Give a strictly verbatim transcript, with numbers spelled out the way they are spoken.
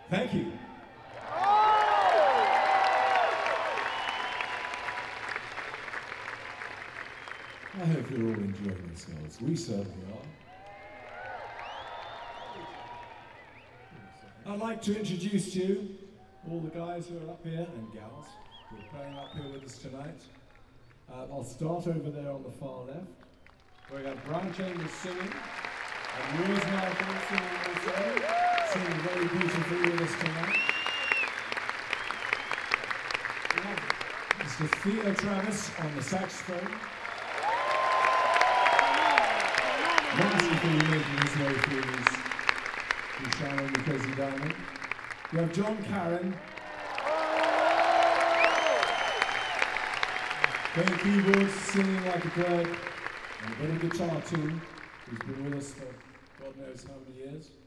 Thank you. I hope you're all enjoying yourselves. We certainly are. I'd like to introduce to you all the guys who are up here, and gals, who are playing up here with us tonight. Uh, I'll start over there on the far left, where we have Brian Chambers singing, and Lewis Michael singing also, singing very beautifully with us tonight. We have Mister Theo Travis on the saxophone. Masterfully making his way through these, these Shannon the Crazy Diamond. We have John Karen. Playing keyboards, singing like a bird, and a bit of guitar too. He's been with us for God knows how many years.